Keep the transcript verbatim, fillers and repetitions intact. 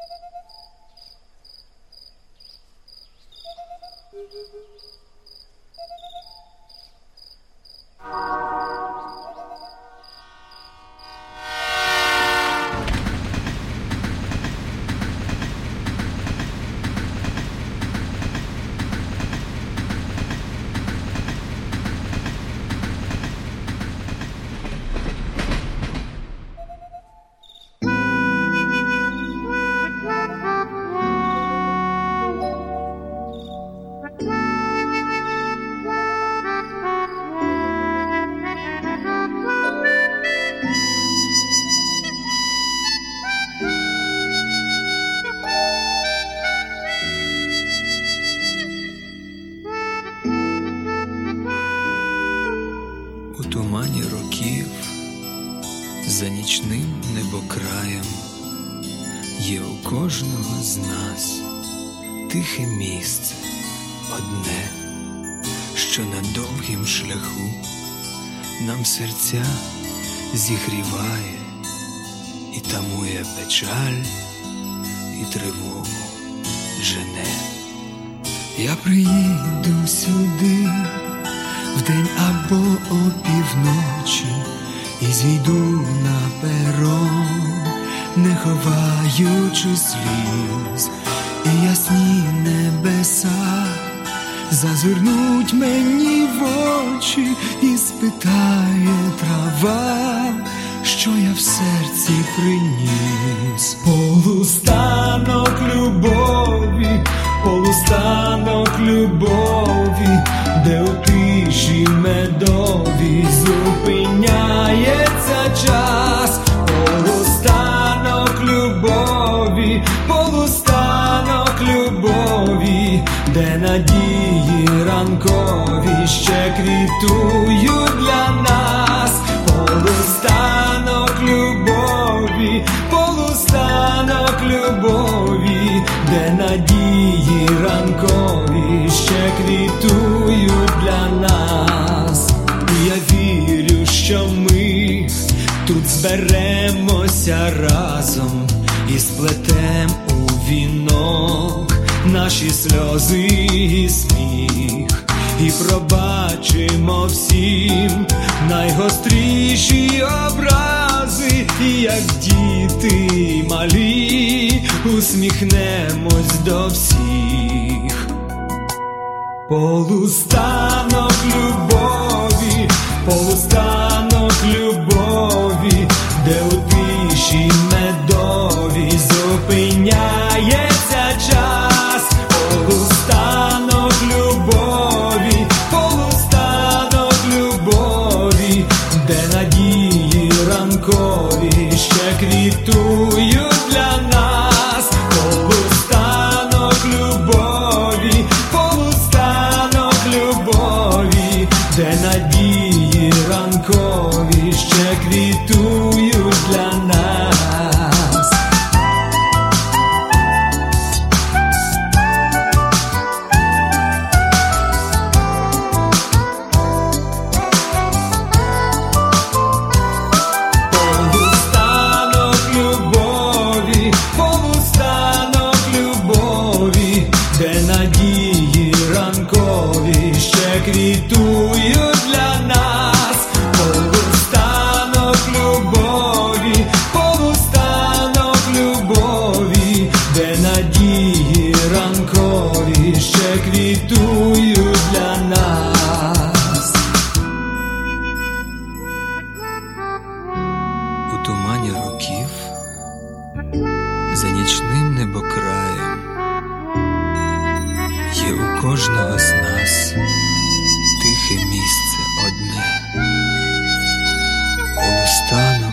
У тумані років, за нічним небокраєм, є у кожного з нас тихе місце одне, що на довгім шляху нам серця зігріває і тамує печаль, і тривогу жене. Я приїду сюди вдень або опівночі і зійду на перон, не ховаючи сліз, і ясні небеса зазирнуть мені в очі, і спитає трава, що я в серці приніс. Полустанок любові, полустанок любові, де у тиші медові зупиняється час. Полустанок любові, полустанок любові, де надії ранкові ще квітують для нас. Полустанок любові, полустанок любові, де надії ранкові ще квітують для нас. І я вірю, що ми тут зберемося разом і сплетем у вінок наші сльози і сміх, і пробачимо всім найгостріші образи, і як діти малі усміхнемось до всіх. Полустанок любові, полустанок любові, де у тиші медові зупиняється час. Полустанок любові, полустанок любові, де надії ранкові ще квітують для нас. Полустанок любові, полустанок любові, де надії ранкові ще квітують для нас. Полустанок любові, полустанок любові, де надії ранкові ще квітують для нас. Полустанок любові, полустанок любові, де надії ранкові ще квітують для нас. У тумані років, за нічним небокраєм, є у кожного з нас тихе місце одне. Полустанок